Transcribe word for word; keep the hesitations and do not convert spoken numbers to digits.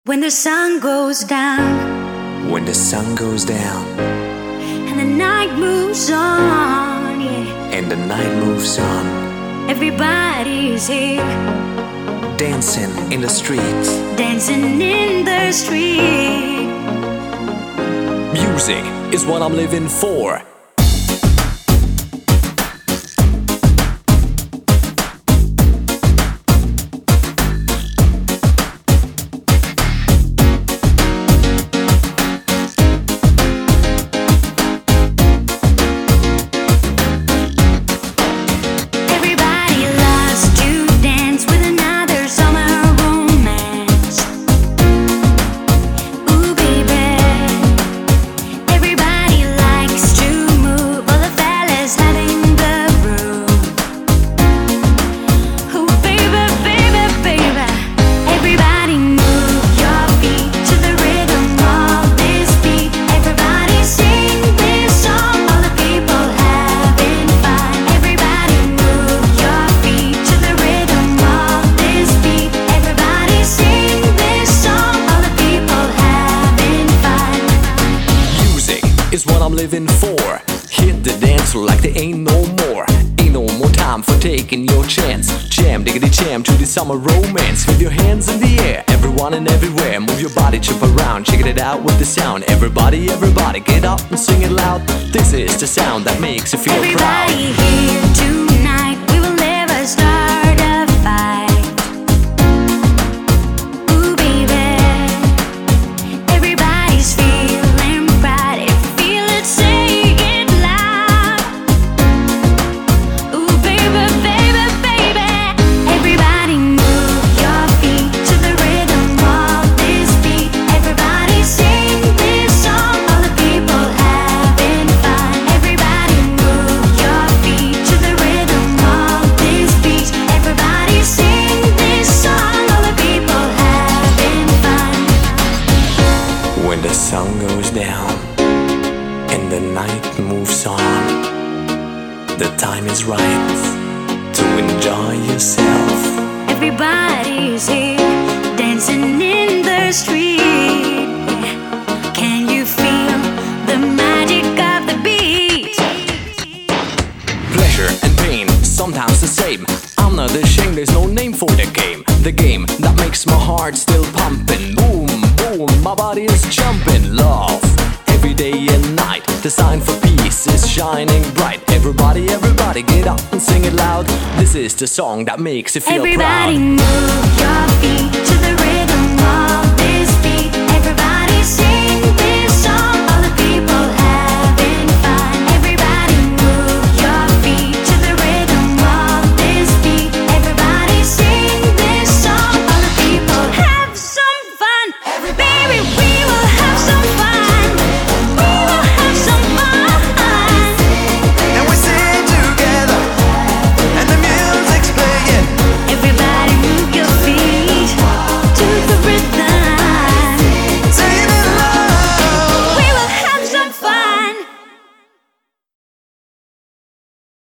When the sun goes down, When the sun goes down and the night moves on, yeah, and the night moves on, everybody's here, dancing in the streets. dancing in the street. Music is what I'm living for. Everybody loves to dance with another summer romance. Ooh, baby. Everybody likes to move, all the fellas having the groove. Ooh, baby, baby, baby. Everybody move your feet to the rhythm of this beat. Everybody sing this song, all the people having fun. Everybody move your feet to the rhythm of this beat. Everybody sing this song, all the people having fun. Music is what I'm living for. Hit the dance floor like there ain't no more. Ain't no more time for taking your chance. Jam, diggity jam to the summer romance. With your hands in the air, everyone and everywhere. Move your body, jump around, check it out with the sound. Everybody, everybody, get up and sing it loud. This is the sound that makes you feel proud. Everybody here tonight, we will never start a fight. Ooh, baby. Everybody's feeling pride. If you feel it, say it loud. Ooh, baby, baby, baby. Everybody move your feet to the rhythm of this beat. Everybody sing this song, all the people having fun. Everybody move your feet to the rhythm of this beat. Everybody sing this song, all the people having fun. When the sun goes down and the night moves on, the time is right to enjoy yourself. Everybody's here, dancing in the street. Can you feel the magic of the beat? Pleasure and pain, sometimes the same. I'm not ashamed, there's no name for the game. The game that makes my heart still pumping. Boom, boom, my body is jumping. Love, every day and night. The sign for peace is shining bright. Everybody, everybody, get up and sing it loud. This is the song that makes you feel Everybody proud. move your feet to the rhythm of